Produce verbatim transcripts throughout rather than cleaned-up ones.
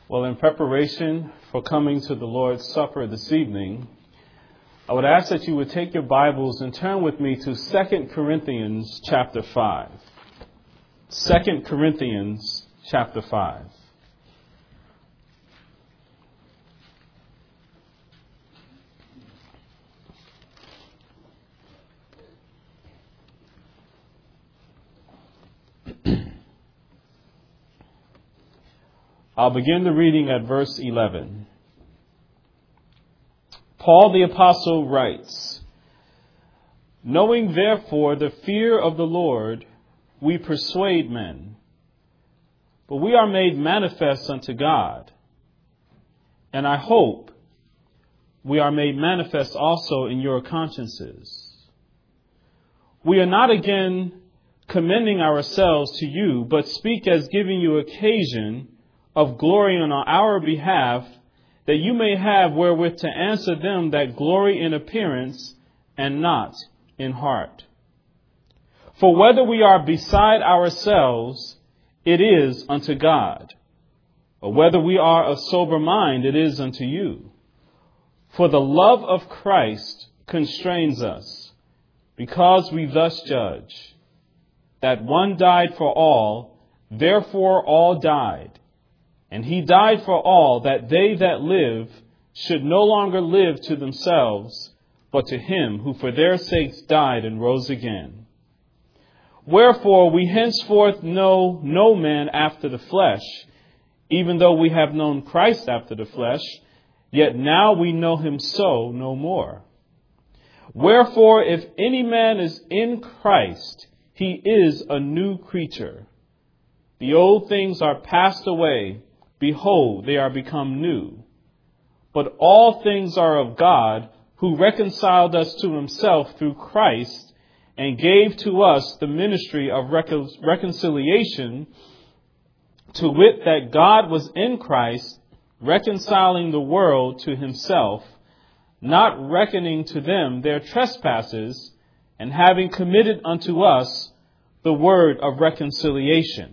Well, in preparation for coming to the Lord's Supper this evening, I would ask that you would take your Bibles and turn with me to Second Corinthians chapter five. Second Corinthians chapter five. I'll begin the reading at verse eleven. Paul the Apostle writes, "Knowing therefore the fear of the Lord, we persuade men. But we are made manifest unto God. And I hope we are made manifest also in your consciences. We are not again commending ourselves to you, but speak as giving you occasion of glory on our behalf, that you may have wherewith to answer them that glory in appearance and not in heart. For whether we are beside ourselves, it is unto God. Or whether we are of sober mind, it is unto you. For the love of Christ constrains us, because we thus judge, that one died for all, therefore all died. And he died for all, that they that live should no longer live to themselves, but to him who for their sakes died and rose again. Wherefore we henceforth know no man after the flesh, even though we have known Christ after the flesh, yet now we know him so no more. Wherefore if any man is in Christ, he is a new creature. The old things are passed away. Behold, they are become new. But all things are of God, who reconciled us to himself through Christ, and gave to us the ministry of recon- reconciliation, to wit, that God was in Christ, reconciling the world to himself, not reckoning to them their trespasses, and having committed unto us the word of reconciliation.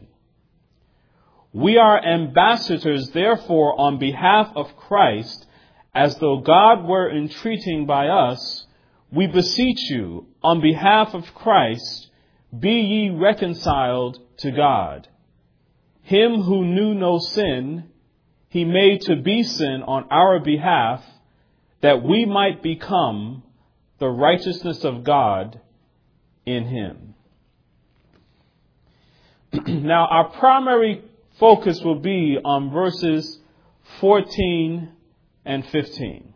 We are ambassadors, therefore, on behalf of Christ, as though God were entreating by us. We beseech you, on behalf of Christ, be ye reconciled to God. Him who knew no sin, he made to be sin on our behalf, that we might become the righteousness of God in him." Now, our primary focus will be on verses fourteen and fifteen.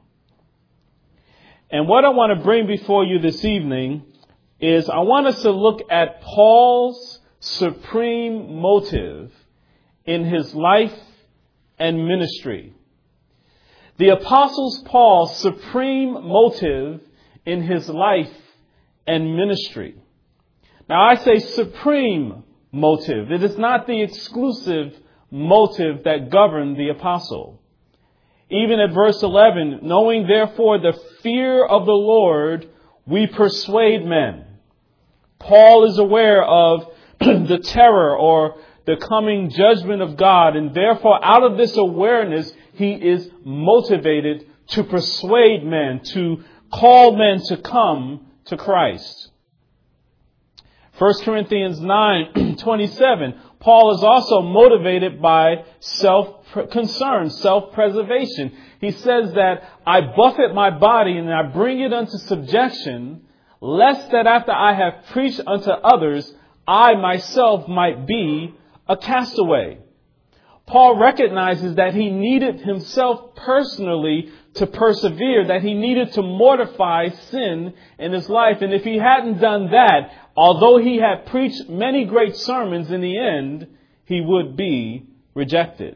And what I want to bring before you this evening is I want us to look at Paul's supreme motive in his life and ministry. The Apostle Paul's supreme motive in his life and ministry. Now I say supreme motive. It is not the exclusive motive that governed the apostle. Even at verse eleven, knowing therefore the fear of the Lord, we persuade men. Paul is aware of the terror or the coming judgment of God, and therefore out of this awareness, he is motivated to persuade men, to call men to come to Christ. First Corinthians nine twenty-seven, Paul is also motivated by self-concern, self-preservation. He says that I buffet my body and I bring it unto subjection, lest that after I have preached unto others, I myself might be a castaway. Paul recognizes that he needed himself personally to persevere, that he needed to mortify sin in his life. And if he hadn't done that, although he had preached many great sermons, in the end, he would be rejected.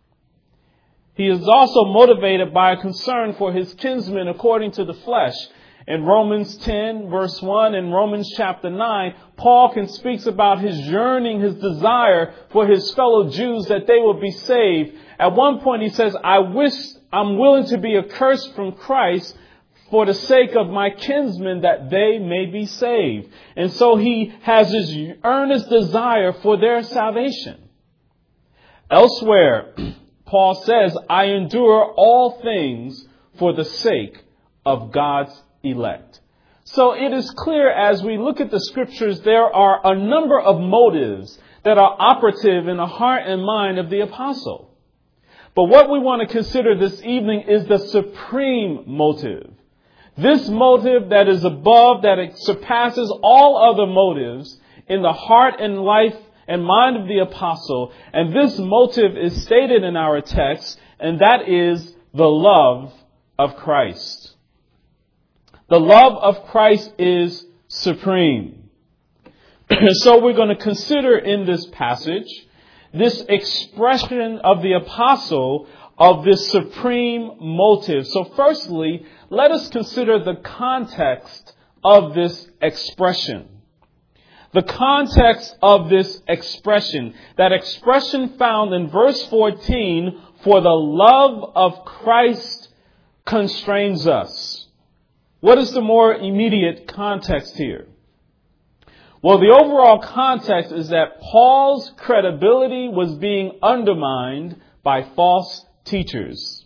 He is also motivated by a concern for his kinsmen according to the flesh. In Romans ten, verse one, and Romans chapter nine, Paul can speaks about his yearning, his desire for his fellow Jews that they will be saved. At one point he says, I wish I'm willing to be accursed from Christ for the sake of my kinsmen, that they may be saved. And so he has his earnest desire for their salvation. Elsewhere, Paul says, I endure all things for the sake of God's elect. So it is clear as we look at the scriptures, there are a number of motives that are operative in the heart and mind of the apostle. But what we want to consider this evening is the supreme motive. This motive that is above, that it surpasses all other motives in the heart and life and mind of the apostle. And this motive is stated in our text, and that is the love of Christ. The love of Christ is supreme. So we're going to consider in this passage this expression of the apostle of this supreme motive. So firstly, let us consider the context of this expression. The context of this expression, that expression found in verse fourteen, for the love of Christ constrains us. What is the more immediate context here? Well, the overall context is that Paul's credibility was being undermined by false teachers.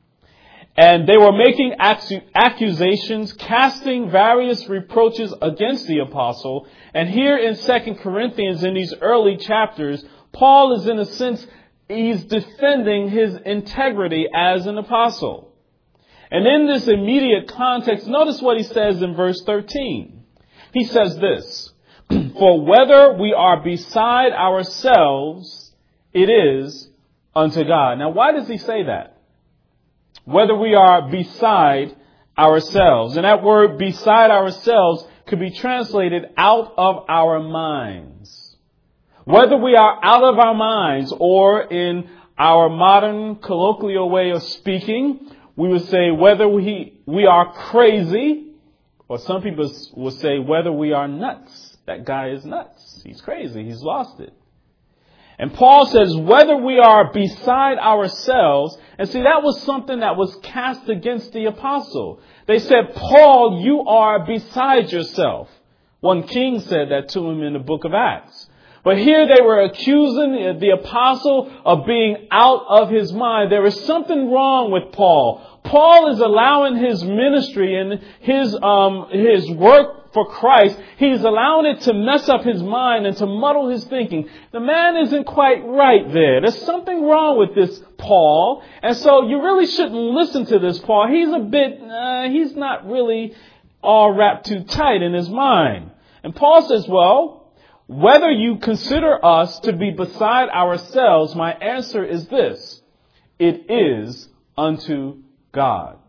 And they were making accusations, casting various reproaches against the apostle. And here in Second Corinthians, in these early chapters, Paul is in a sense, he's defending his integrity as an apostle. And in this immediate context, notice what he says in verse thirteen. He says this, for whether we are beside ourselves, it is unto God. Now, why does he say that? Whether we are beside ourselves. And that word beside ourselves could be translated out of our minds. Whether we are out of our minds, or in our modern colloquial way of speaking, we would say whether we, we are crazy, or some people will say whether we are nuts. That guy is nuts. He's crazy. He's lost it. And Paul says whether we are beside ourselves, and see, that was something that was cast against the apostle. They said, Paul, you are beside yourself. One king said that to him in the book of Acts. But here they were accusing the apostle of being out of his mind. There is something wrong with Paul. Paul is allowing his ministry and his um his work for Christ, he's allowing it to mess up his mind and to muddle his thinking. The man isn't quite right there. There's something wrong with this Paul. And so you really shouldn't listen to this Paul. He's a bit, uh, he's not really all wrapped too tight in his mind. And Paul says, well, whether you consider us to be beside ourselves, my answer is this. It is unto God.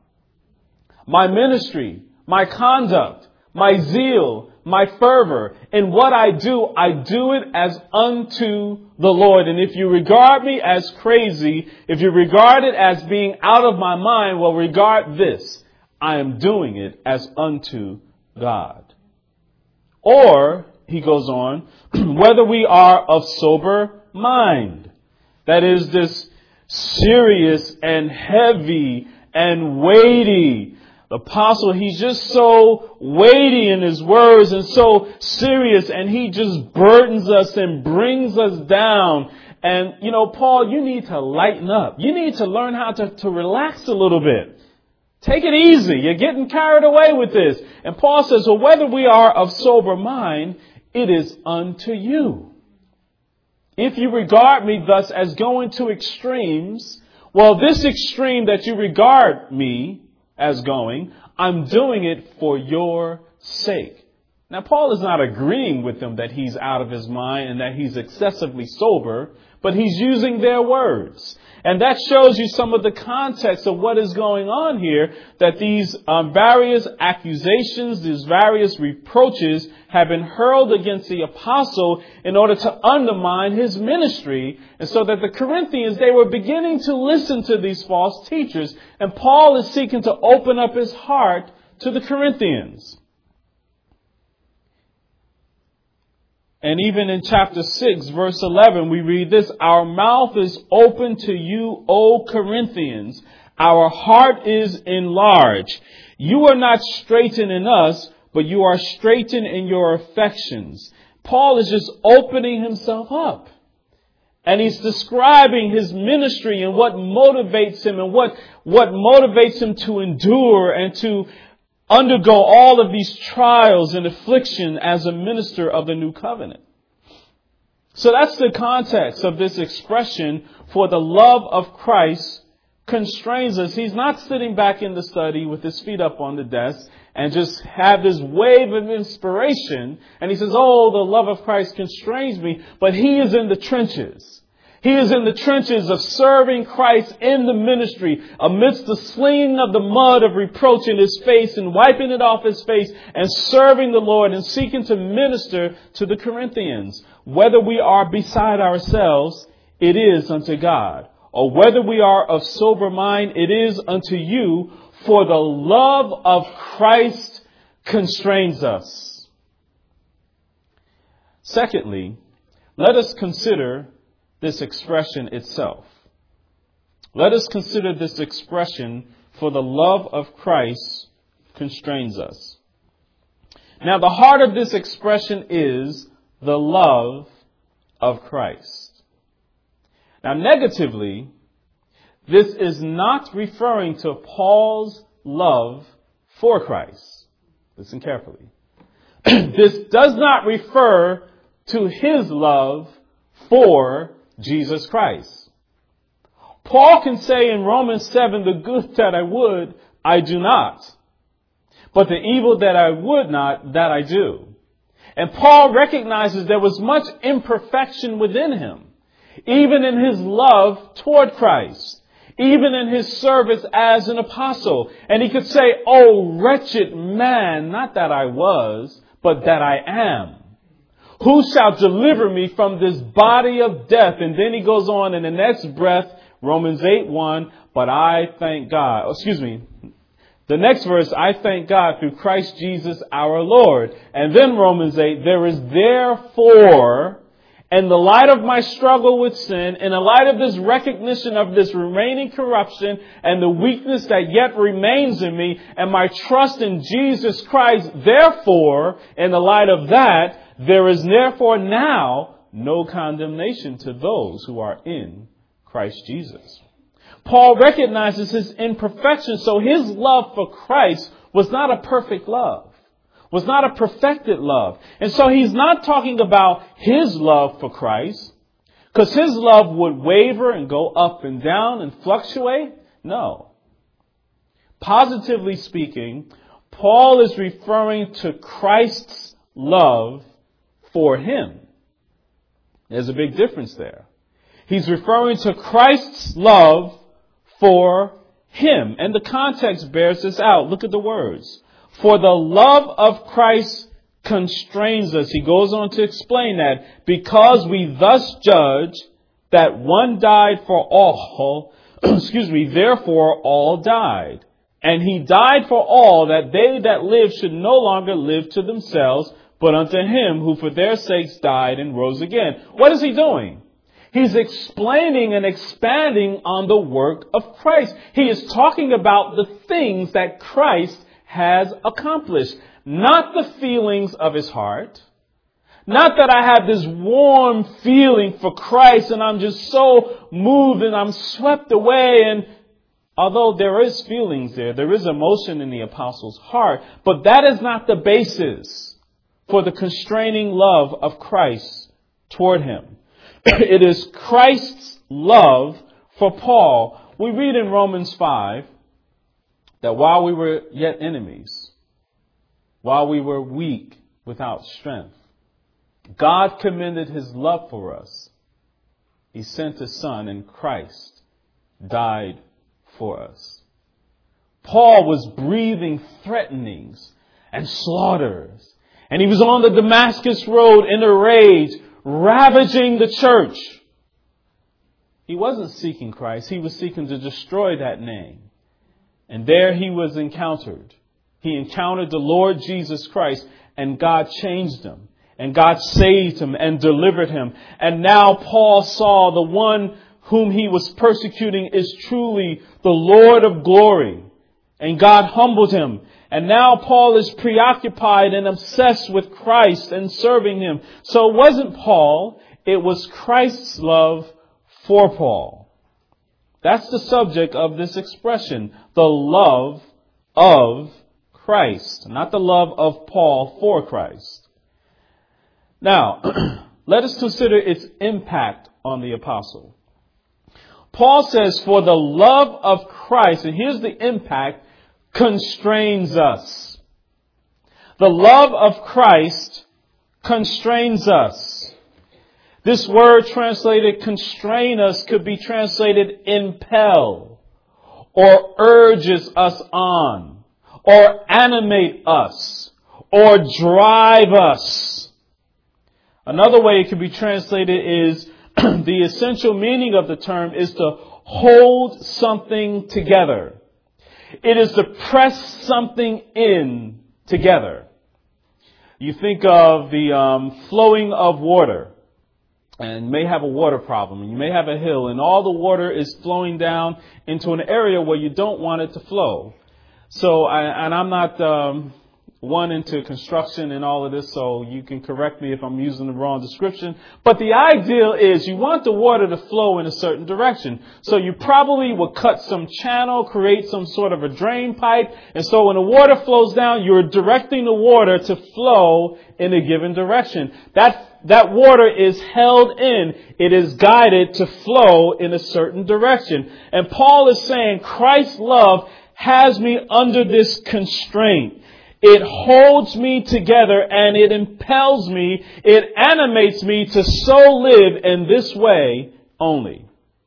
My ministry, my conduct, my zeal, my fervor, in what I do, I do it as unto the Lord. And if you regard me as crazy, if you regard it as being out of my mind, well, regard this. I am doing it as unto God. Or, he goes on, whether we are of sober mind. That is this serious and heavy and weighty. The apostle, he's just so weighty in his words and so serious, and he just burdens us and brings us down. And, you know, Paul, you need to lighten up. You need to learn how to, to relax a little bit. Take it easy. You're getting carried away with this. And Paul says, well, whether we are of sober mind, it is unto you. If you regard me thus as going to extremes, well, this extreme that you regard me as going, I'm doing it for your sake. Now, Paul is not agreeing with them that he's out of his mind and that he's excessively sober, but he's using their words. And that shows you some of the context of what is going on here, that these um, various accusations, these various reproaches have been hurled against the apostle in order to undermine his ministry. And so that the Corinthians, they were beginning to listen to these false teachers. And Paul is seeking to open up his heart to the Corinthians. And even in chapter six, verse eleven, we read this, our mouth is open to you, O Corinthians. Our heart is enlarged. You are not straitened in us, but you are straitened in your affections. Paul is just opening himself up. And he's describing his ministry and what motivates him and what, what motivates him to endure and to undergo all of these trials and affliction as a minister of the new covenant. So that's the context of this expression, for the love of Christ constrains us. He's not sitting back in the study with his feet up on the desk and just have this wave of inspiration. And he says, oh, the love of Christ constrains me. But he is in the trenches. He is in the trenches of serving Christ in the ministry amidst the slinging of the mud of reproach in his face and wiping it off his face and serving the Lord and seeking to minister to the Corinthians. Whether we are beside ourselves, it is unto God. Or whether we are of sober mind, it is unto you. For the love of Christ constrains us. Secondly, let us consider this expression itself. Let us consider this expression, for the love of Christ constrains us. Now, the heart of this expression is the love of Christ. Now, negatively, this is not referring to Paul's love for Christ. Listen carefully. This does not refer to his love for Jesus Christ. Paul can say in Romans seven, the good that I would, I do not. But the evil that I would not, that I do. And Paul recognizes there was much imperfection within him, even in his love toward Christ, even in his service as an apostle. And he could say, oh, wretched man, not that I was, but that I am. Who shall deliver me from this body of death? And then he goes on in the next breath, Romans eight one, but I thank God. Oh, excuse me. The next verse, I thank God through Christ Jesus our Lord. And then Romans eight, there is therefore, in the light of my struggle with sin, in the light of this recognition of this remaining corruption and the weakness that yet remains in me and my trust in Jesus Christ, therefore, in the light of that, there is therefore now no condemnation to those who are in Christ Jesus. Paul recognizes his imperfection, so his love for Christ was not a perfect love, was not a perfected love. And so he's not talking about his love for Christ, because his love would waver and go up and down and fluctuate. No. Positively speaking, Paul is referring to Christ's love for him. There's a big difference there. He's referring to Christ's love for him. And the context bears this out. Look at the words. For the love of Christ constrains us. He goes on to explain that because we thus judge that one died for all, excuse me, therefore all died. And he died for all, that they that live should no longer live to themselves, but unto him who for their sakes died and rose again. What is he doing? He's explaining and expanding on the work of Christ. He is talking about the things that Christ has accomplished, not the feelings of his heart. Not that I have this warm feeling for Christ and I'm just so moved and I'm swept away. And although there is feelings there, there is emotion in the apostle's heart, but that is not the basis for the constraining love of Christ toward him. It is Christ's love for Paul. We read in Romans five that while we were yet enemies, while we were weak without strength, God commended his love for us. He sent his son, and Christ died for us. Paul was breathing threatenings and slaughters. And he was on the Damascus road in a rage, ravaging the church. He wasn't seeking Christ. He was seeking to destroy that name. And there he was encountered. He encountered the Lord Jesus Christ, and God changed him. And God saved him and delivered him. And now Paul saw the one whom he was persecuting is truly the Lord of glory. And God humbled him. And now Paul is preoccupied and obsessed with Christ and serving him. So it wasn't Paul, it was Christ's love for Paul. That's the subject of this expression, the love of Christ, not the love of Paul for Christ. Now, let us consider its impact on the apostle. Paul says, for the love of Christ, and here's the impact, constrains us. The love of Christ constrains us. This word translated constrain us could be translated impel, or urges us on, or animate us, or drive us. Another way it could be translated is the essential meaning of the term is to hold something together. It is to press something in together. You think of the um, flowing of water, and you may have a water problem, and you may have a hill, and all the water is flowing down into an area where you don't want it to flow. So, I, and I'm not um, one into construction and all of this, so you can correct me if I'm using the wrong description. But the ideal is you want the water to flow in a certain direction. So you probably would cut some channel, create some sort of a drain pipe. And so when the water flows down, you're directing the water to flow in a given direction. That, that water is held in. It is guided to flow in a certain direction. And Paul is saying Christ's love has me under this constraint. It holds me together and it impels me, it animates me to so live in this way only.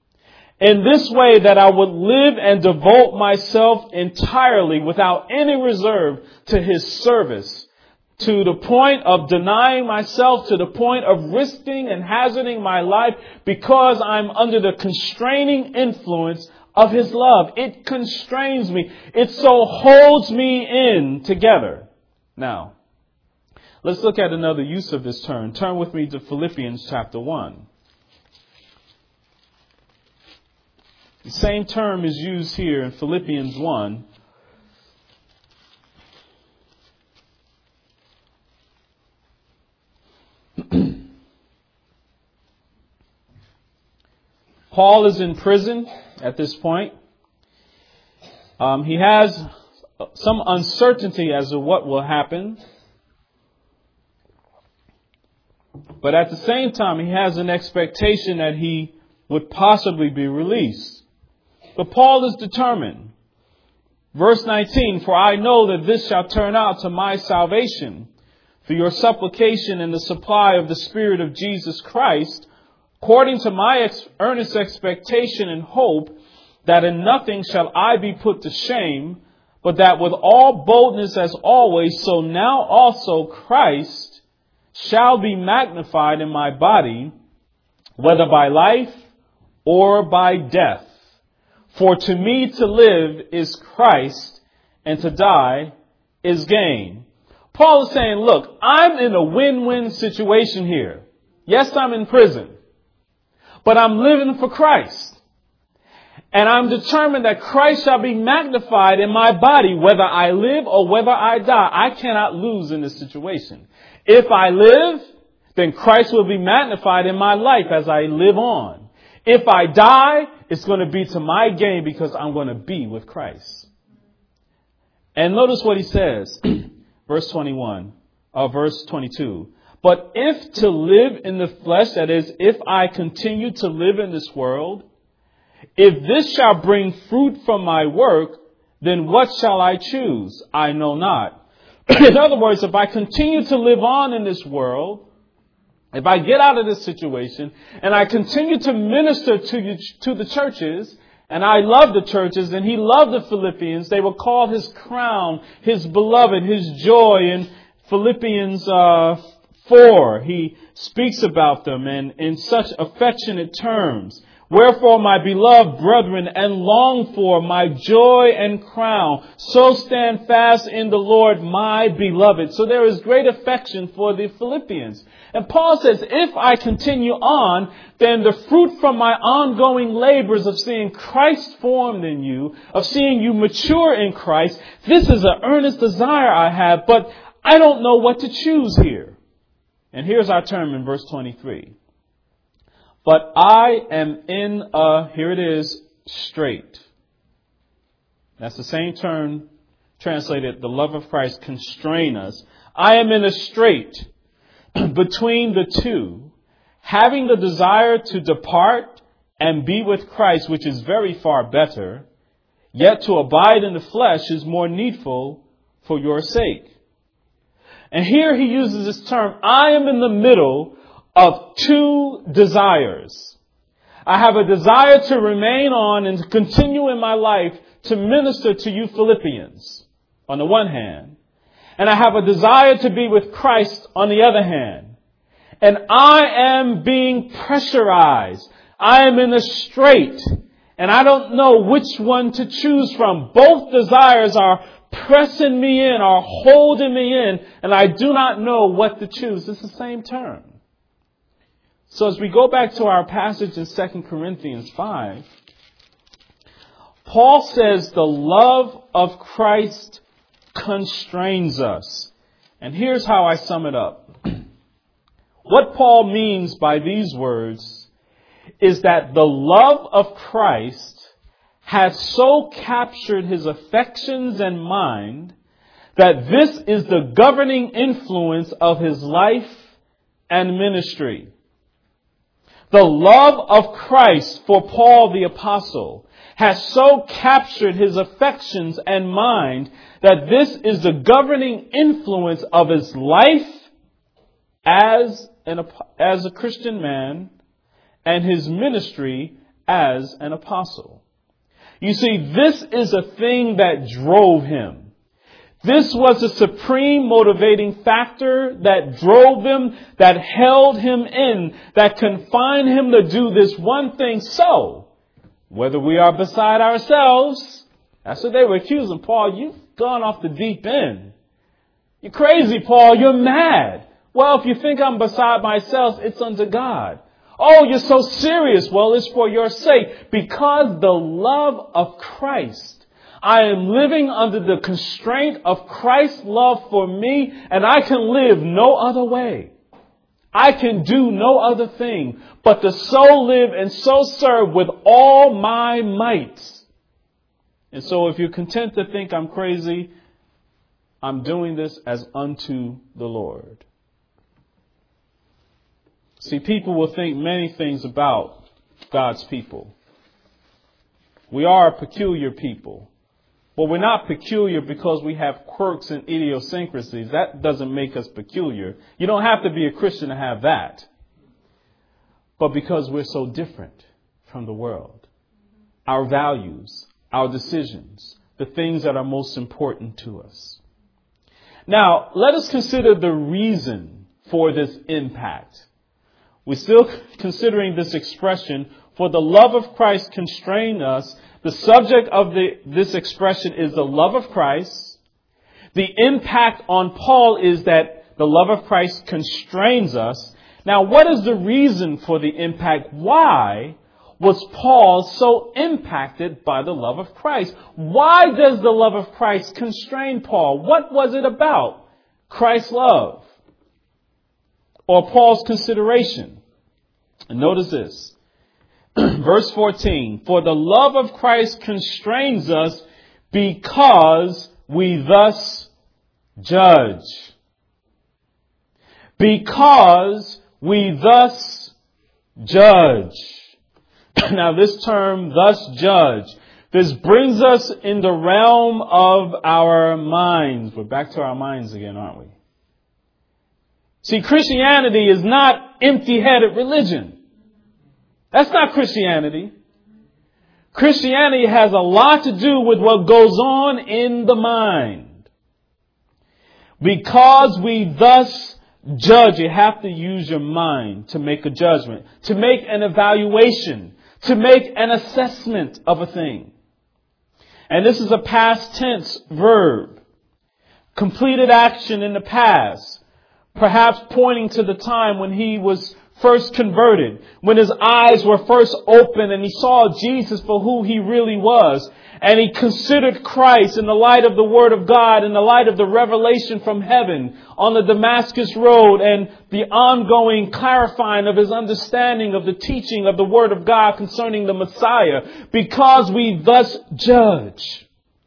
In this way that I would live and devote myself entirely without any reserve to His service, to the point of denying myself, to the point of risking and hazarding my life because I'm under the constraining influence of His love. It constrains me. It so holds me in together. Now, let's look at another use of this term. Turn with me to Philippians chapter one. The same term is used here in Philippians one. Paul is in prison at this point. Um, he has some uncertainty as to what will happen. But at the same time, he has an expectation that he would possibly be released. But Paul is determined. Verse nineteen, for I know that this shall turn out to my salvation through your supplication and the supply of the Spirit of Jesus Christ, according to my ex- earnest expectation and hope, that in nothing shall I be put to shame, but that with all boldness as always, so now also Christ shall be magnified in my body, whether by life or by death. For to me to live is Christ, and to die is gain. Paul is saying, look, I'm in a win-win situation here. Yes, I'm in prison, but I'm living for Christ. And I'm determined that Christ shall be magnified in my body, whether I live or whether I die. I cannot lose in this situation. If I live, then Christ will be magnified in my life as I live on. If I die, it's going to be to my gain because I'm going to be with Christ. And notice what he says, verse twenty-one, or verse twenty-two. But if to live in the flesh, that is, if I continue to live in this world, if this shall bring fruit from my work, then what shall I choose? I know not. In other words, if I continue to live on in this world, if I get out of this situation and I continue to minister to you, to the churches, and I love the churches, and he loved the Philippians, they were called his crown, his beloved, his joy. In Philippians uh, four, he speaks about them and in such affectionate terms. Wherefore, my beloved brethren, and long for my joy and crown, so stand fast in the Lord, my beloved. So there is great affection for the Philippians. And Paul says, if I continue on, then the fruit from my ongoing labors of seeing Christ formed in you, of seeing you mature in Christ, this is an earnest desire I have, but I don't know what to choose here. And here's our term in verse twenty-three. But I am in a, here it is, strait. That's the same term translated, the love of Christ constrain us. I am in a strait between the two, having the desire to depart and be with Christ, which is very far better, yet to abide in the flesh is more needful for your sake. And here he uses this term, I am in the middle of two desires. I have a desire to remain on and to continue in my life to minister to you Philippians on the one hand. And I have a desire to be with Christ on the other hand. And I am being pressurized. I am in a strait. And I don't know which one to choose from. Both desires are pressing me in, are holding me in. And I do not know what to choose. It's the same term. So as we go back to our passage in Second Corinthians five, Paul says the love of Christ constrains us. And here's how I sum it up. What Paul means by these words is that the love of Christ has so captured his affections and mind that this is the governing influence of his life and ministry. The love of Christ for Paul the Apostle has so captured his affections and mind that this is the governing influence of his life as an, as a Christian man and his ministry as an apostle. You see, this is a thing that drove him. This was a supreme motivating factor that drove him, that held him in, that confined him to do this one thing. So, whether we are beside ourselves, that's what they were accusing Paul. You've gone off the deep end. You're crazy, Paul. You're mad. Well, if you think I'm beside myself, it's unto God. Oh, you're so serious. Well, it's for your sake. Because the love of Christ, I am living under the constraint of Christ's love for me, and I can live no other way. I can do no other thing but to so live and so serve with all my might. And so if you're content to think I'm crazy, I'm doing this as unto the Lord. See, people will think many things about God's people. We are a peculiar people. But we're not peculiar because we have quirks and idiosyncrasies. That doesn't make us peculiar. You don't have to be a Christian to have that. But because we're so different from the world. Our values, our decisions, the things that are most important to us. Now, let us consider the reason for this impact. We're still considering this expression, for the love of Christ constrained us. The subject of the, this expression is the love of Christ. The impact on Paul is that the love of Christ constrains us. Now, what is the reason for the impact? Why was Paul so impacted by the love of Christ? Why does the love of Christ constrain Paul? What was it about Christ's love or Paul's consideration? And notice this. Verse fourteen, for the love of Christ constrains us because we thus judge. Because we thus judge. Now this term, thus judge, this brings us in the realm of our minds. We're back to our minds again, aren't we? See, Christianity is not empty-headed religion. That's not Christianity. Christianity has a lot to do with what goes on in the mind. Because we thus judge, you have to use your mind to make a judgment, to make an evaluation, to make an assessment of a thing. And this is a past tense verb. Completed action in the past. Perhaps pointing to the time when he was first converted, when his eyes were first opened and he saw Jesus for who he really was, and he considered Christ in the light of the Word of God, in the light of the revelation from heaven on the Damascus Road, and the ongoing clarifying of his understanding of the teaching of the Word of God concerning the Messiah, because we thus judge.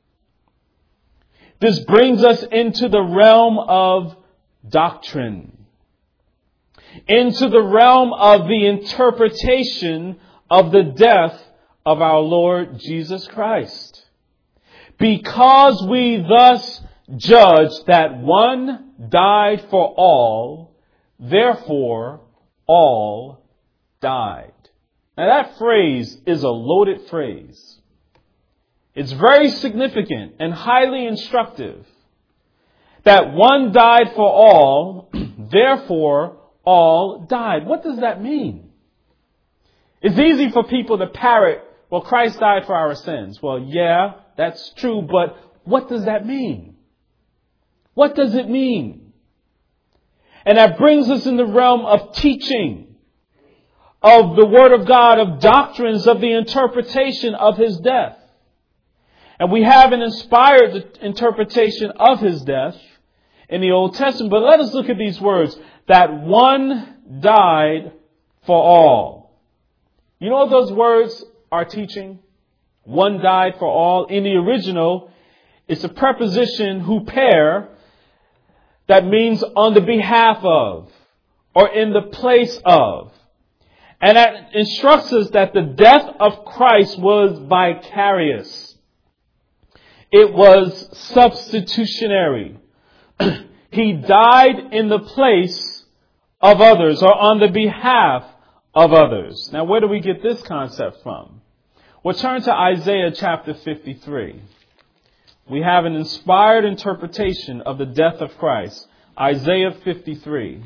This brings us into the realm of doctrine, into the realm of the interpretation of the death of our Lord Jesus Christ. Because we thus judge that one died for all, therefore all died. Now that phrase is a loaded phrase. It's very significant and highly instructive. That one died for all, therefore all died. What does that mean? It's easy for people to parrot, well, Christ died for our sins. Well, yeah, that's true, but what does that mean? What does it mean? And that brings us in the realm of teaching, of the Word of God, of doctrines, of the interpretation of his death. And we have an inspired interpretation of his death in the Old Testament. But let us look at these words, that one died for all. You know what those words are teaching? One died for all. In the original, it's a preposition huper that means on the behalf of or in the place of. And that instructs us that the death of Christ was vicarious. It was substitutionary. He died in the place of others or on the behalf of others. Now, where do we get this concept from? Well, turn to Isaiah chapter fifty-three. We have an inspired interpretation of the death of Christ. Isaiah fifty-three.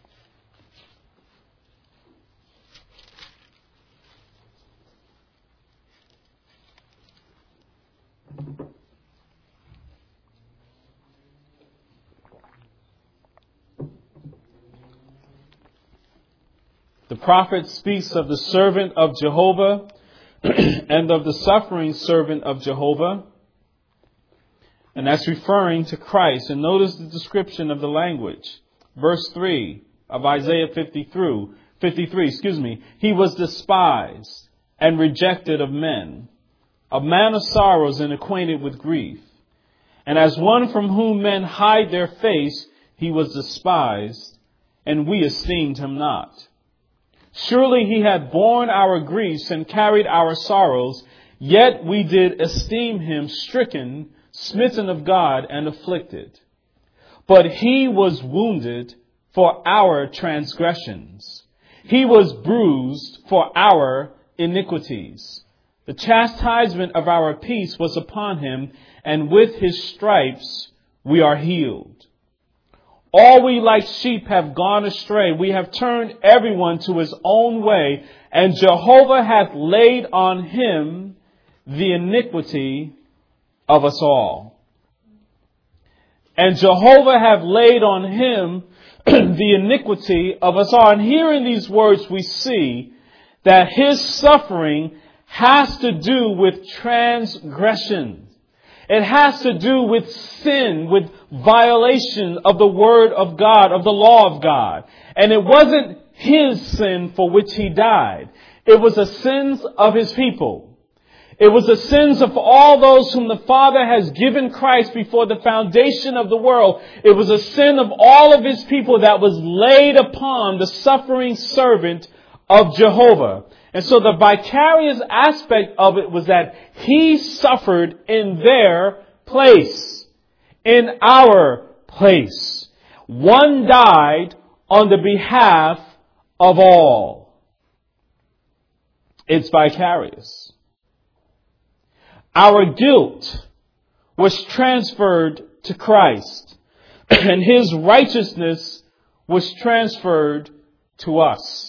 The prophet speaks of the servant of Jehovah and of the suffering servant of Jehovah. And that's referring to Christ. And notice the description of the language. Verse three of Isaiah fifty-three, fifty-three, excuse me. He was despised and rejected of men, a man of sorrows and acquainted with grief. And as one from whom men hide their face, he was despised, and we esteemed him not. Surely he had borne our griefs and carried our sorrows, yet we did esteem him stricken, smitten of God, and afflicted. But he was wounded for our transgressions. He was bruised for our iniquities. The chastisement of our peace was upon him, and with his stripes we are healed. All we like sheep have gone astray. We have turned everyone to his own way, and Jehovah hath laid on him the iniquity of us all. And Jehovah hath laid on him the iniquity of us all. And here in these words we see that his suffering has to do with transgression. It has to do with sin, with violation of the Word of God, of the law of God. And it wasn't his sin for which he died. It was the sins of his people. It was the sins of all those whom the Father has given Christ before the foundation of the world. It was a sin of all of his people that was laid upon the suffering servant of Jehovah. And so the vicarious aspect of it was that he suffered in their place, in our place. One died on the behalf of all. It's vicarious. Our guilt was transferred to Christ, and his righteousness was transferred to us.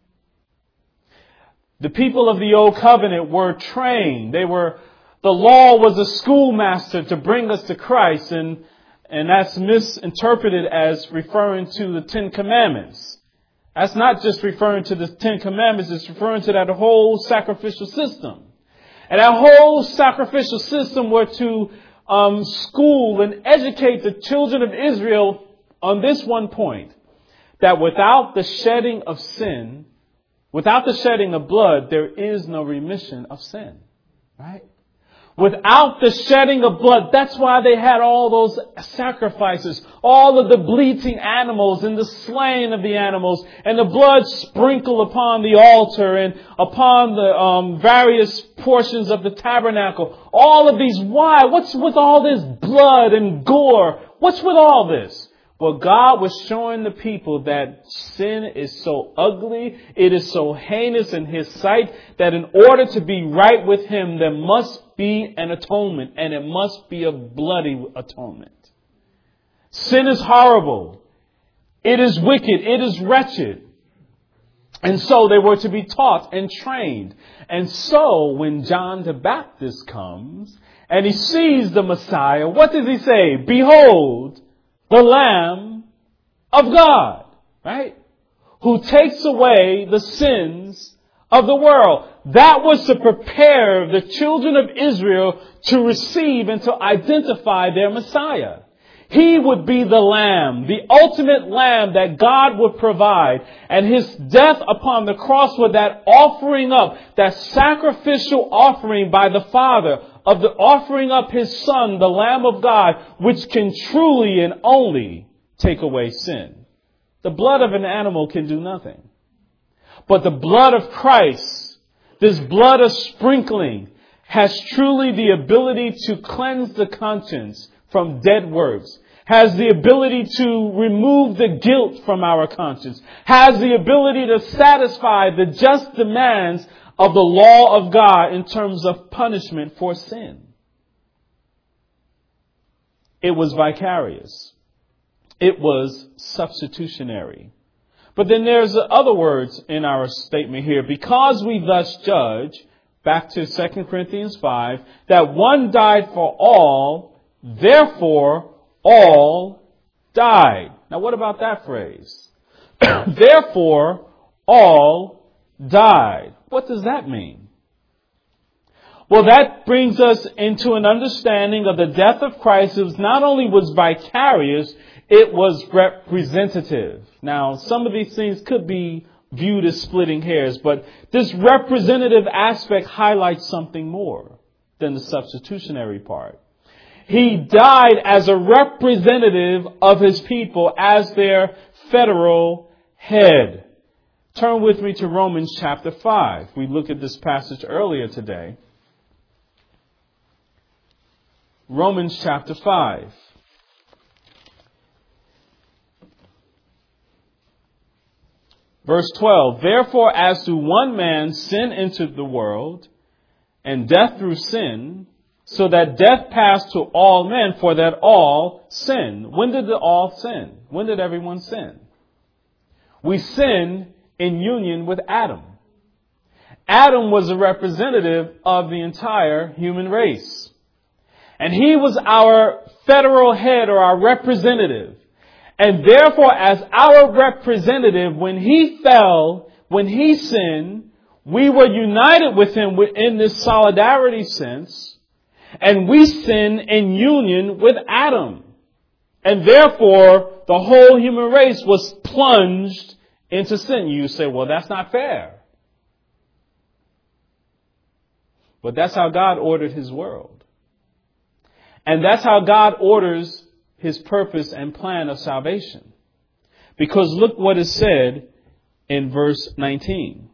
The people of the old covenant were trained. They were, the law was a schoolmaster to bring us to Christ, and, and that's misinterpreted as referring to the Ten Commandments. That's not just referring to the Ten Commandments. It's referring to that whole sacrificial system. And that whole sacrificial system were to um, school and educate the children of Israel on this one point, that without the shedding of sin, without the shedding of blood, there is no remission of sin. Right? Without the shedding of blood, that's why they had all those sacrifices, all of the bleating animals and the slaying of the animals and the blood sprinkled upon the altar and upon the um, various portions of the tabernacle. All of these. Why? What's with all this blood and gore? What's with all this? Well, God was showing the people that sin is so ugly, it is so heinous in His sight, that in order to be right with Him, there must be an atonement, and it must be a bloody atonement. Sin is horrible. It is wicked. It is wretched. And so they were to be taught and trained. And so when John the Baptist comes and he sees the Messiah, what does he say? Behold, the Lamb of God, right? Who takes away the sins of the world. That was to prepare the children of Israel to receive and to identify their Messiah. He would be the Lamb, the ultimate Lamb that God would provide. And His death upon the cross was that offering up, that sacrificial offering by the Father of the offering up His Son, the Lamb of God, which can truly and only take away sin. The blood of an animal can do nothing. But the blood of Christ, this blood of sprinkling, has truly the ability to cleanse the conscience from dead works, has the ability to remove the guilt from our conscience, has the ability to satisfy the just demands of the law of God in terms of punishment for sin. It was vicarious. It was substitutionary. But then there's other words in our statement here. Because we thus judge, back to Second Corinthians five, that one died for all, therefore all died. Now what about that phrase? Therefore all died. What does that mean? Well, that brings us into an understanding of the death of Christ. It was not only was vicarious, it was representative. Now, some of these things could be viewed as splitting hairs, but this representative aspect highlights something more than the substitutionary part. He died as a representative of His people, as their federal head. Turn with me to Romans chapter five. We looked at this passage earlier today. Romans chapter five. Verse twelve, therefore as through one man sin entered the world, and death through sin, so that death passed to all men, for that all sin. When did the all sin? When did everyone sin? We sin in union with Adam. Adam was a representative of the entire human race. And he was our federal head, or our representative. And therefore, as our representative, when he fell, when he sinned, we were united with him in this solidarity sense. And we sin in union with Adam. And therefore, the whole human race was plunged into sin. You say, well, that's not fair. But that's how God ordered His world. And that's how God orders His purpose and plan of salvation. Because look what is said in verse nineteen.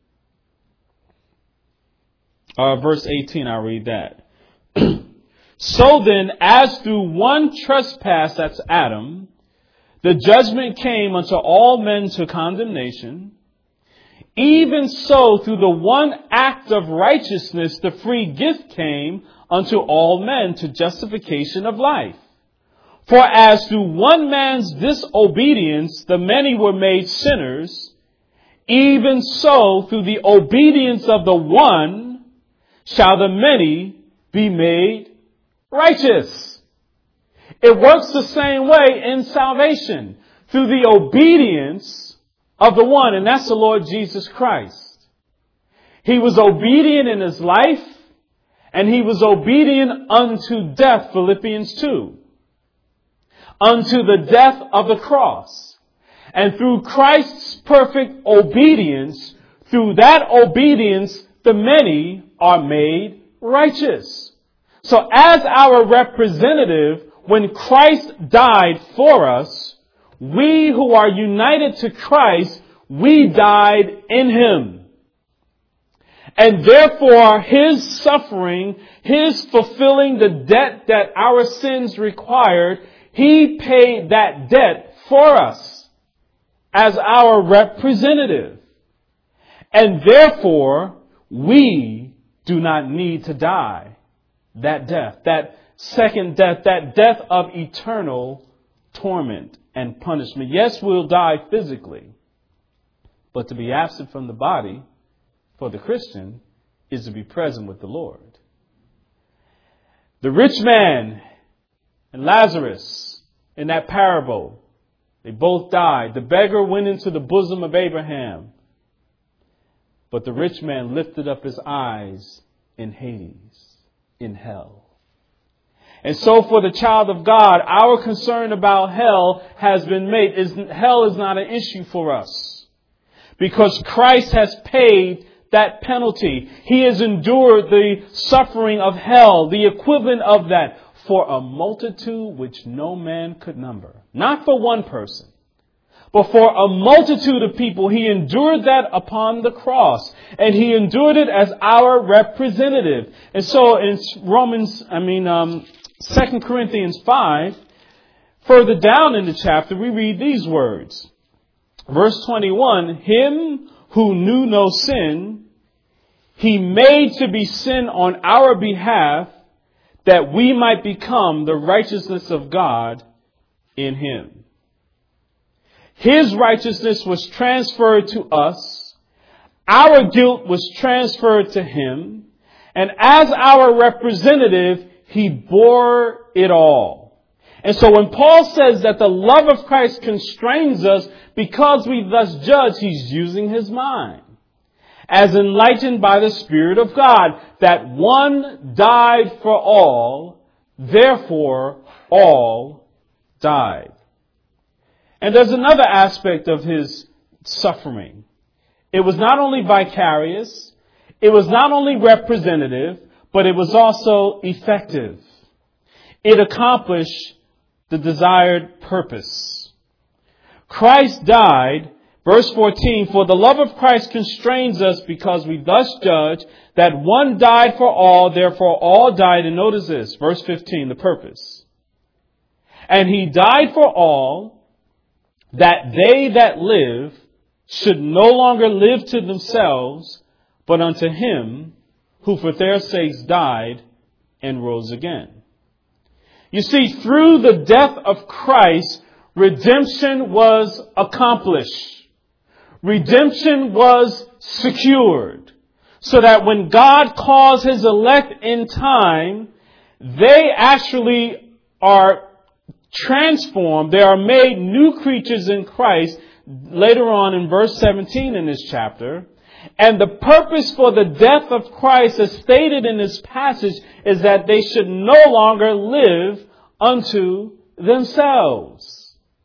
Uh, verse eighteen, I'll read that. So then, as through one trespass, that's Adam, the judgment came unto all men to condemnation, even so through the one act of righteousness the free gift came unto all men to justification of life. For as through one man's disobedience the many were made sinners, even so through the obedience of the one shall the many be made righteous. It works the same way in salvation. Through the obedience of the one, and that's the Lord Jesus Christ. He was obedient in his life, and he was obedient unto death, Philippians two. Unto the death of the cross. And through Christ's perfect obedience, through that obedience, the many are made righteous. So as our representative, when Christ died for us, we who are united to Christ, we died in him. And therefore, his suffering, his fulfilling the debt that our sins required, he paid that debt for us as our representative. And therefore, we do not need to die that death, that second death, that death of eternal torment and punishment. Yes, we'll die physically, but to be absent from the body for the Christian is to be present with the Lord. The rich man and Lazarus in that parable, they both died. The beggar went into the bosom of Abraham, but the rich man lifted up his eyes in Hades, in hell. And so for the child of God, our concern about hell has been made. Is, hell is not an issue for us because Christ has paid that penalty. He has endured the suffering of hell, the equivalent of that, for a multitude which no man could number. Not for one person, but for a multitude of people. He endured that upon the cross, and he endured it as our representative. And so in Romans, I mean, um, Second Corinthians five, further down in the chapter, we read these words. Verse twenty-one, him who knew no sin, he made to be sin on our behalf, that we might become the righteousness of God in him. His righteousness was transferred to us. Our guilt was transferred to him. And as our representative, he bore it all. And so when Paul says that the love of Christ constrains us because we thus judge, he's using his mind. As enlightened by the Spirit of God, that one died for all, therefore all died. And there's another aspect of his suffering. It was not only vicarious, it was not only representative, but it was also effective. It accomplished the desired purpose. Christ died. Verse fourteen, for the love of Christ constrains us because we thus judge that one died for all, therefore all died. And notice this, verse fifteen, the purpose. And he died for all, that they that live should no longer live to themselves, but unto him who for their sakes died and rose again. You see, through the death of Christ, redemption was accomplished. Redemption was secured, so that when God calls his elect in time, they actually are transformed. They are made new creatures in Christ later on in verse seventeen in this chapter. And the purpose for the death of Christ, as stated in this passage, is that they should no longer live unto themselves.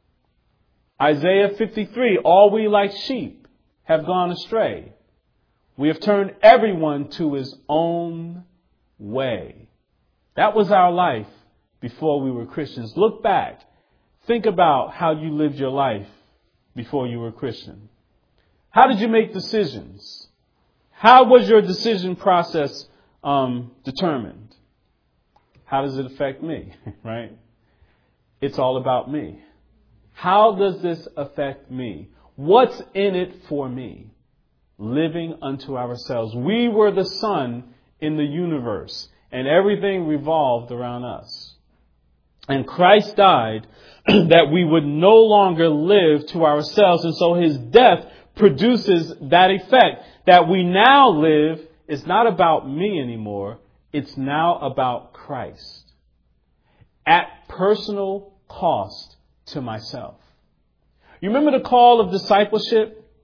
Isaiah fifty-three, all we like sheep have gone astray. We have turned everyone to his own way. That was our life before we were Christians. Look back. Think about how you lived your life before you were Christian. How did you make decisions? How was your decision process um, determined? How does it affect me? Right? It's all about me. How does this affect me? What's in it for me? Living unto ourselves. We were the sun in the universe, and everything revolved around us. And Christ died that we would no longer live to ourselves. And so his death produces that effect, that we now live is not about me anymore. It's now about Christ. At personal cost to myself. You remember the call of discipleship?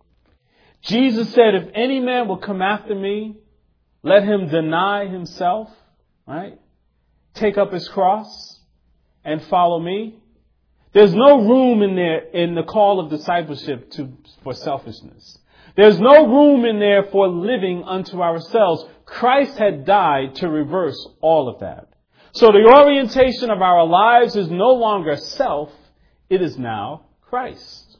Jesus said, if any man will come after me, let him deny himself, right? Take up his cross and follow me. There's no room in there in the call of discipleship to, for selfishness. There's no room in there for living unto ourselves. Christ had died to reverse all of that. So the orientation of our lives is no longer self. It is now Christ.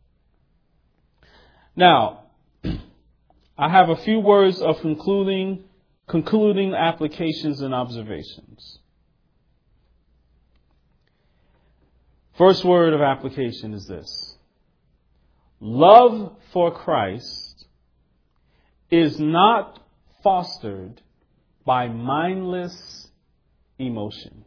Now, I have a few words of concluding, concluding applications and observations. First word of application is this. Love for Christ is not fostered by mindless emotion.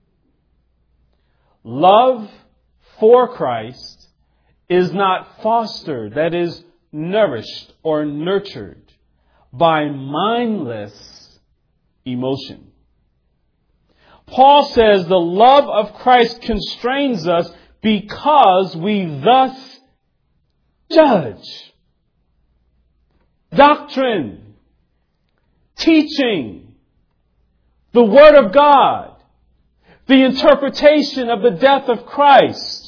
Love for Christ is not fostered, that is, nourished or nurtured by mindless emotion. Paul says the love of Christ constrains us because we thus judge. Doctrine, teaching, the Word of God, the interpretation of the death of Christ.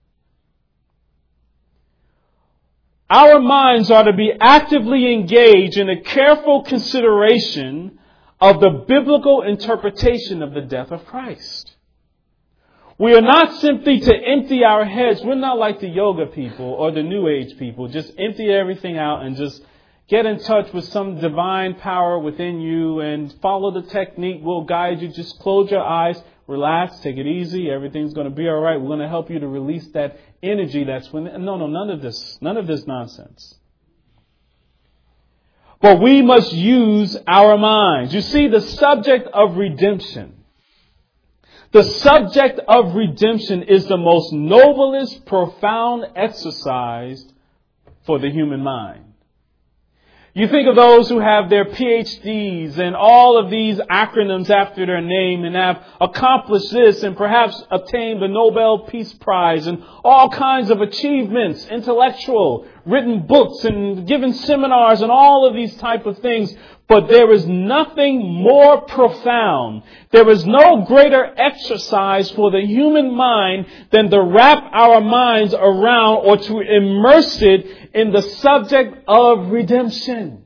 Our minds are to be actively engaged in a careful consideration of the biblical interpretation of the death of Christ. We are not simply to empty our heads. We're not like the yoga people or the New Age people. Just empty everything out and just get in touch with some divine power within you and follow the technique. We'll guide you. Just close your eyes, relax, take it easy. Everything's going to be all right. We're going to help you to release that energy that's when. No, no, none of this. None of this nonsense. But we must use our minds. You see, the subject of redemption. The subject of redemption is the most noblest, profound exercise for the human mind. You think of those who have their P H Ds and all of these acronyms after their name and have accomplished this and perhaps obtained the Nobel Peace Prize and all kinds of achievements, intellectual, written books and given seminars and all of these type of things. But there is nothing more profound. There is no greater exercise for the human mind than to wrap our minds around or to immerse it in the subject of redemption.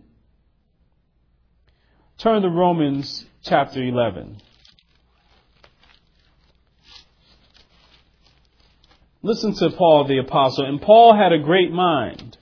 Turn to Romans chapter eleven. Listen to Paul the Apostle. And Paul had a great mind.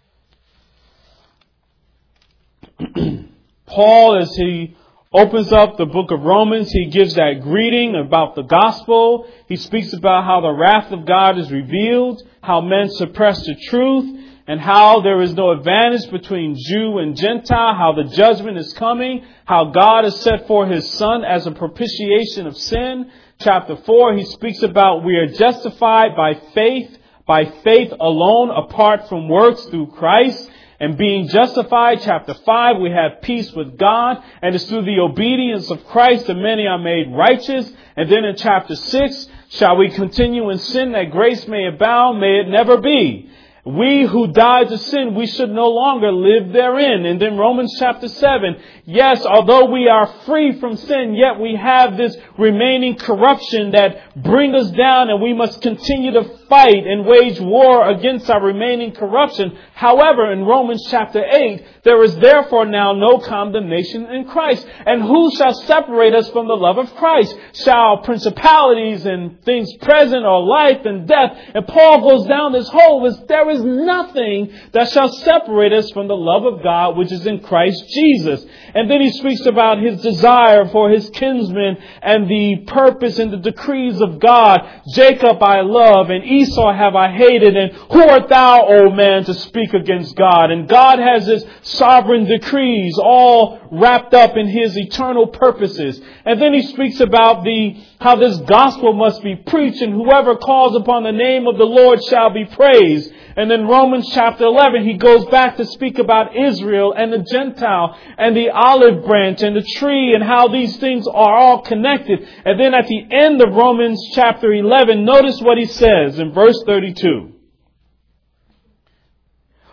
Paul, as he opens up the book of Romans, he gives that greeting about the gospel. He speaks about how the wrath of God is revealed, how men suppress the truth, and how there is no advantage between Jew and Gentile, how the judgment is coming, how God has set forth His Son as a propitiation of sin. Chapter four, he speaks about we are justified by faith, by faith alone, apart from works through Christ. And being justified, chapter five, we have peace with God. And it's through the obedience of Christ that many are made righteous. And then in chapter six, shall we continue in sin that grace may abound? May it never be. We who died to sin, we should no longer live therein. And then Romans chapter seven, yes, although we are free from sin, yet we have this remaining corruption that brings us down, and we must continue to fight and wage war against our remaining corruption. However, in Romans chapter eight, there is therefore now no condemnation in Christ. And who shall separate us from the love of Christ? Shall principalities and things present or life and death? And Paul goes down this whole list. There is nothing that shall separate us from the love of God, which is in Christ Jesus. And then he speaks about his desire for his kinsmen and the purpose and the decrees of God. Jacob I love and Esau have I hated. And who art thou, O man, to speak against God? And God has his sovereign decrees all wrapped up in his eternal purposes. And then he speaks about the how this gospel must be preached, and whoever calls upon the name of the Lord shall be praised. And then Romans chapter eleven, he goes back to speak about Israel and the Gentile and the olive branch and the tree and how these things are all connected. And then at the end of Romans chapter eleven, notice what he says in verse thirty-two.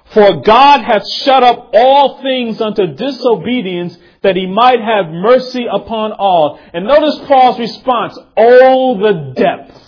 For God hath shut up all things unto disobedience, that he might have mercy upon all. And notice Paul's response. Oh, the depth.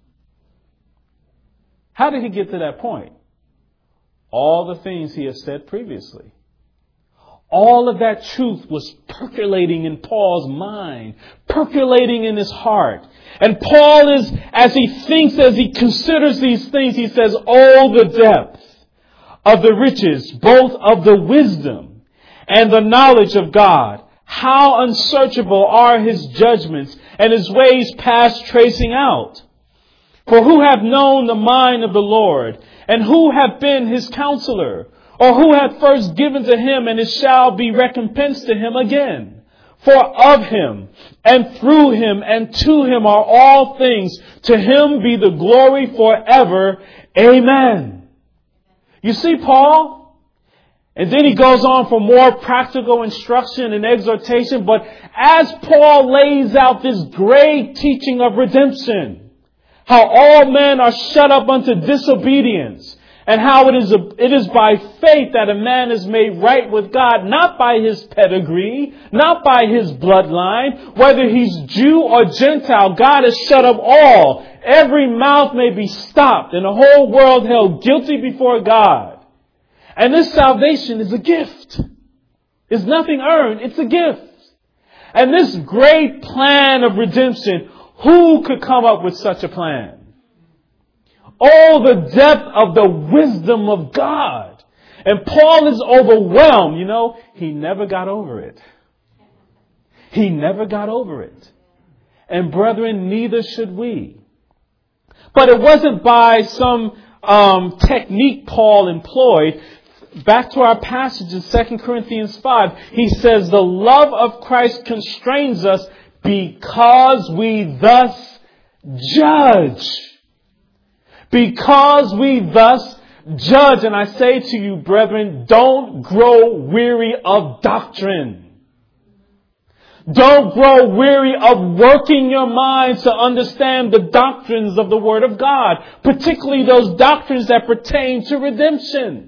How did he get to that point? All the things he has said previously. All of that truth was percolating in Paul's mind, percolating in his heart. And Paul is, as he thinks, as he considers these things, he says, oh, the depth of the riches, both of the wisdom and the knowledge of God. How unsearchable are his judgments and his ways past tracing out. For who have known the mind of the Lord, and who have been his counselor? Or who hath first given to him, and it shall be recompensed to him again? For of him, and through him, and to him are all things. To him be the glory forever. Amen. You see, Paul? And then he goes on for more practical instruction and exhortation. But as Paul lays out this great teaching of redemption, how all men are shut up unto disobedience, and how it is a, it is by faith that a man is made right with God, not by his pedigree, not by his bloodline, whether he's Jew or Gentile. God has shut up all. Every mouth may be stopped and the whole world held guilty before God. And this salvation is a gift. It's nothing earned. It's a gift. And this great plan of redemption, who could come up with such a plan? Oh, the depth of the wisdom of God. And Paul is overwhelmed. You know, he never got over it. He never got over it. And brethren, neither should we. But it wasn't by some um, technique Paul employed. Back to our passage in Second Corinthians five, he says, the love of Christ constrains us because we thus judge. Because we thus judge. And I say to you, brethren, don't grow weary of doctrine. Don't grow weary of working your minds to understand the doctrines of the Word of God, particularly those doctrines that pertain to redemption.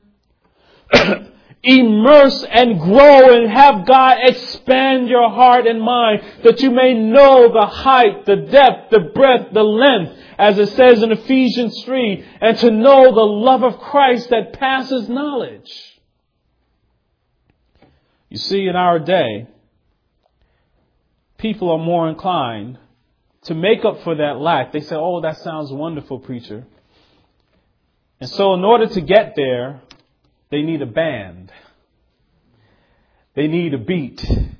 Immerse and grow and have God expand your heart and mind, that you may know the height, the depth, the breadth, the length, as it says in Ephesians three, and to know the love of Christ that passes knowledge. You see, in our day, people are more inclined to make up for that lack. They say, oh, that sounds wonderful, preacher. And so in order to get there, they need a band. They need a beat.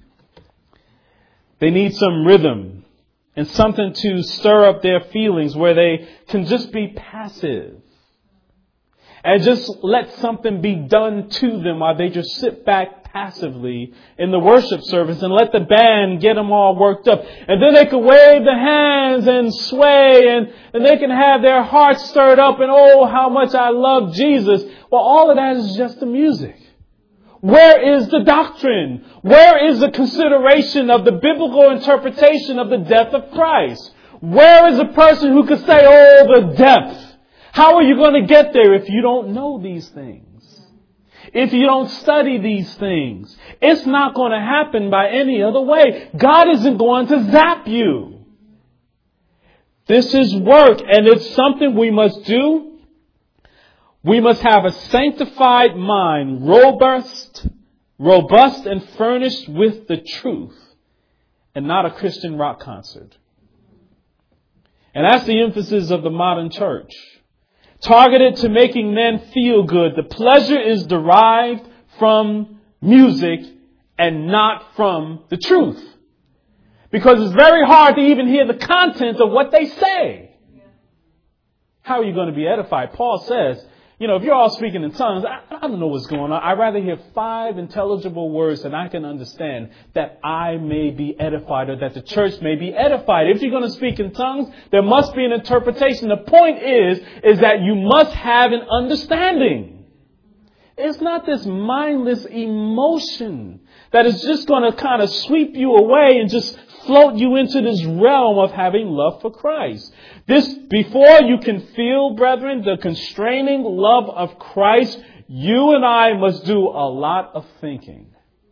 They need some rhythm and something to stir up their feelings where they can just be passive and just let something be done to them while they just sit back passively in the worship service and let the band get them all worked up. And then they can wave the hands and sway and, and they can have their hearts stirred up and, oh, how much I love Jesus. Well, all of that is just the music. Where is the doctrine? Where is the consideration of the biblical interpretation of the death of Christ? Where is a person who could say, oh, the depth? How are you going to get there if you don't know these things? If you don't study these things? It's not going to happen by any other way. God isn't going to zap you. This is work, and it's something we must do. We must have a sanctified mind, robust, robust and furnished with the truth, and not a Christian rock concert. And that's the emphasis of the modern church. Targeted to making men feel good. The pleasure is derived from music and not from the truth. Because it's very hard to even hear the content of what they say. How are you going to be edified? Paul says, you know, if you're all speaking in tongues, I, I don't know what's going on. I'd rather hear five intelligible words that I can understand, that I may be edified, or that the church may be edified. If you're going to speak in tongues, there must be an interpretation. The point is, is that you must have an understanding. It's not this mindless emotion that is just going to kind of sweep you away and just float you into this realm of having love for Christ. This, before you can feel, brethren, the constraining love of Christ, You and I must do a lot of thinking.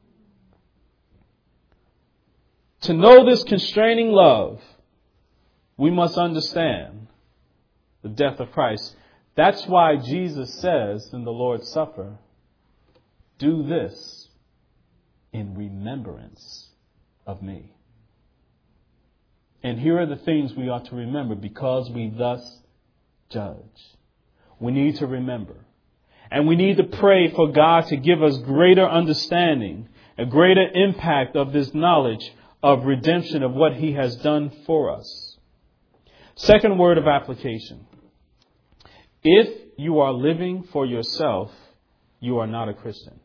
To know this constraining love, we must understand the death of Christ. That's why Jesus says in the Lord's Supper, do this in remembrance of me. And here are the things we ought to remember because we thus judge. We need to remember. And we need to pray for God to give us greater understanding, a greater impact of this knowledge of redemption of what he has done for us. Second word of application. If you are living for yourself, you are not a Christian.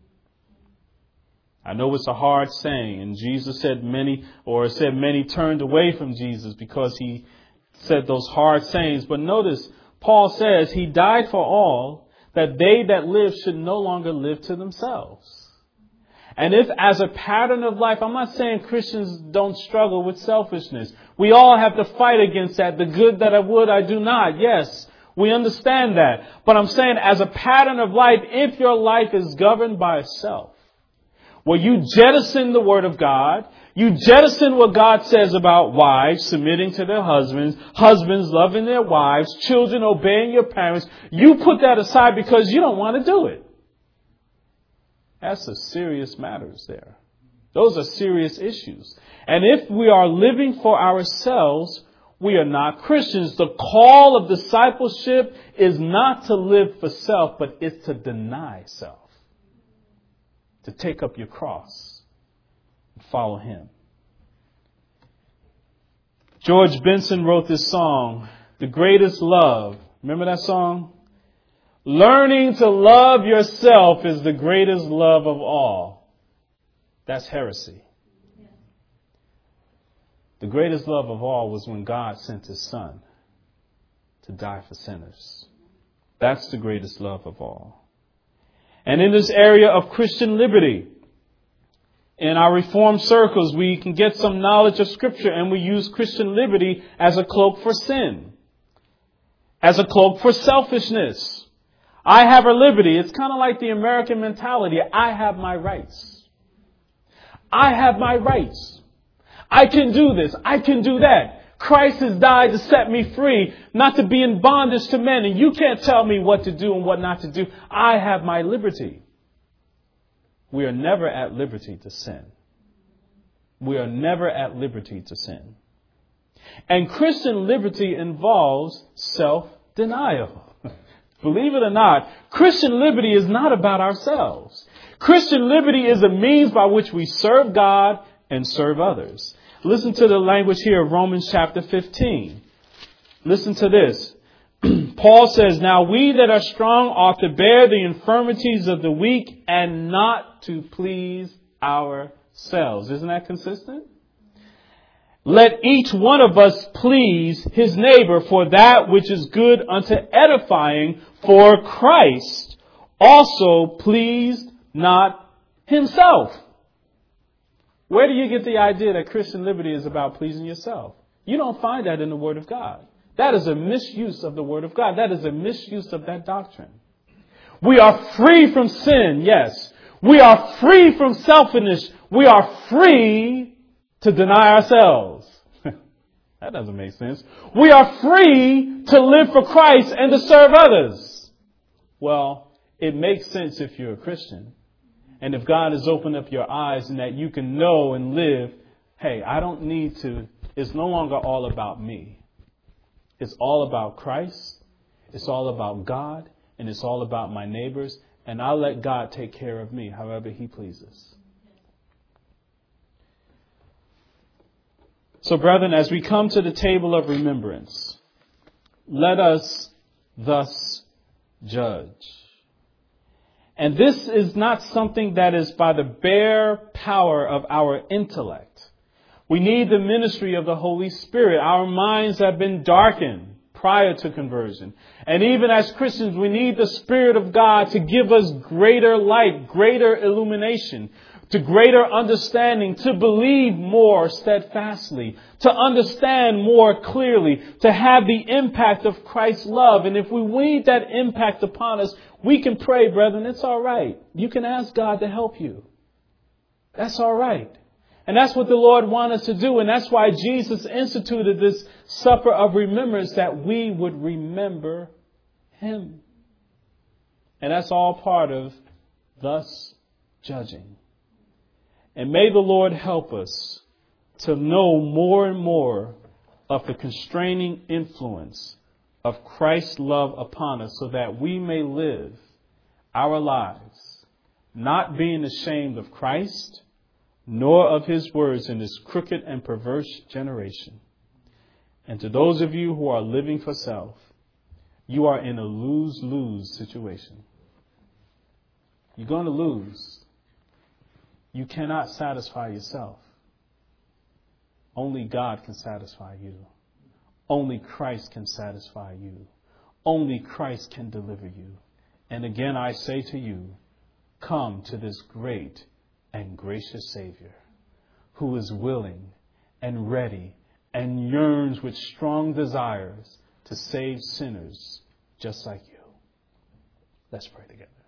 I know it's a hard saying, and Jesus said many, or said many turned away from Jesus because he said those hard sayings. But notice, Paul says he died for all, that they that live should no longer live to themselves. And if as a pattern of life, I'm not saying Christians don't struggle with selfishness. We all have to fight against that. The good that I would, I do not. Yes, we understand that. But I'm saying as a pattern of life, if your life is governed by self, where you jettison the word of God, you jettison what God says about wives submitting to their husbands, husbands loving their wives, children obeying your parents, you put that aside because you don't want to do it. That's a serious matters there. Those are serious issues. And if we are living for ourselves, we are not Christians. The call of discipleship is not to live for self, but it's to deny self. To take up your cross and follow him. George Benson wrote this song, The Greatest Love. Remember that song? Learning to love yourself is the greatest love of all. That's heresy. The greatest love of all was when God sent his son to die for sinners. That's the greatest love of all. And in this area of Christian liberty, in our Reformed circles, we can get some knowledge of Scripture and we use Christian liberty as a cloak for sin, as a cloak for selfishness. I have a liberty. It's kind of like the American mentality. I have my rights. I have my rights. I can do this. I can do that. Christ has died to set me free, not to be in bondage to men. And you can't tell me what to do and what not to do. I have my liberty. We are never at liberty to sin. We are never at liberty to sin. And Christian liberty involves self-denial. Believe it or not, Christian liberty is not about ourselves. Christian liberty is a means by which we serve God and serve others. Listen to the language here of Romans chapter fifteen. Listen to this. Paul says, now we that are strong ought to bear the infirmities of the weak and not to please ourselves. Isn't that consistent? Let each one of us please his neighbor for that which is good unto edifying, for Christ also pleased not himself. Where do you get the idea that Christian liberty is about pleasing yourself? You don't find that in the Word of God. That is a misuse of the Word of God. That is a misuse of that doctrine. We are free from sin, yes. We are free from selfishness. We are free to deny ourselves. That doesn't make sense. We are free to live for Christ and to serve others. Well, it makes sense if you're a Christian. And if God has opened up your eyes and that you can know and live, hey, I don't need to, it's no longer all about me. It's all about Christ. It's all about God. And it's all about my neighbors. And I'll let God take care of me however he pleases. So, brethren, as we come to the table of remembrance, let us thus judge. And this is not something that is by the bare power of our intellect. We need the ministry of the Holy Spirit. Our minds have been darkened prior to conversion. And even as Christians, we need the Spirit of God to give us greater light, greater illumination, to greater understanding, to believe more steadfastly, to understand more clearly, to have the impact of Christ's love. And if we need that impact upon us, We can pray, brethren. It's all right. You can ask God to help you. That's all right. And that's what the Lord wants us to do. And that's why Jesus instituted this supper of remembrance, that we would remember him. And that's all part of thus judging. And may the Lord help us to know more and more of the constraining influence of Christ's love upon us, so that we may live our lives not being ashamed of Christ, nor of his words in this crooked and perverse generation. And to those of you who are living for self, you are in a lose-lose situation. You're going to lose. You cannot satisfy yourself. Only God can satisfy you. Only Christ can satisfy you. Only Christ can deliver you. And again, I say to you, come to this great and gracious Savior, who is willing and ready and yearns with strong desires to save sinners just like you. Let's pray together.